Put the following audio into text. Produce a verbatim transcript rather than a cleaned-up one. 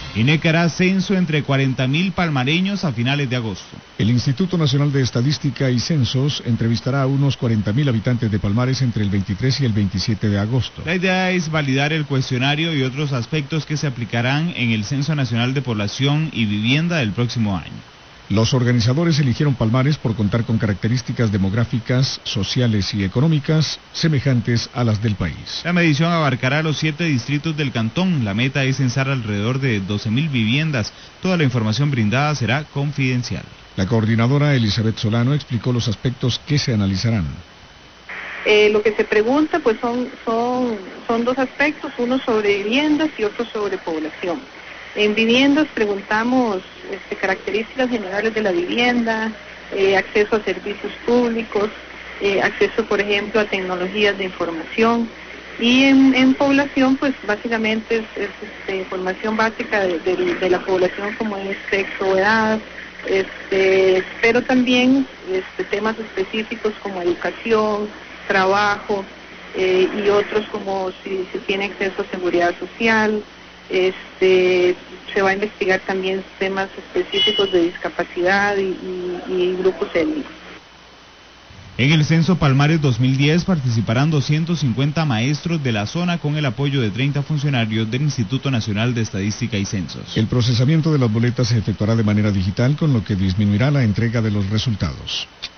INEC hará censo entre cuarenta mil palmareños a finales de agosto. El Instituto Nacional de Estadística y Censos entrevistará a unos cuarenta mil habitantes de Palmares entre el veintitrés y el veintisiete de agosto. La idea es validar el cuestionario y otros aspectos que se aplicarán en el Censo Nacional de Población y Vivienda del próximo año. Los organizadores eligieron Palmares por contar con características demográficas, sociales y económicas semejantes a las del país. La medición abarcará los siete distritos del cantón. La meta es censar alrededor de doce mil viviendas. Toda la información brindada será confidencial. La coordinadora Elizabeth Solano explicó los aspectos que se analizarán. Eh, lo que se pregunta pues son, son, son dos aspectos, uno sobre viviendas y otro sobre población. En viviendas preguntamos este, características generales de la vivienda, eh, acceso a servicios públicos, eh, acceso, por ejemplo, a tecnologías de información. Y en, en población, pues básicamente es, es este, información básica de, de, de la población, como es sexo, edad, este, pero también este, temas específicos como educación, trabajo eh, y otros como si se tiene acceso a seguridad social. Este, se va a investigar también temas específicos de discapacidad y, y, y grupos étnicos. En el Censo Palmares dos mil diez participarán doscientos cincuenta maestros de la zona con el apoyo de treinta funcionarios del Instituto Nacional de Estadística y Censos. El procesamiento de las boletas se efectuará de manera digital, con lo que disminuirá la entrega de los resultados.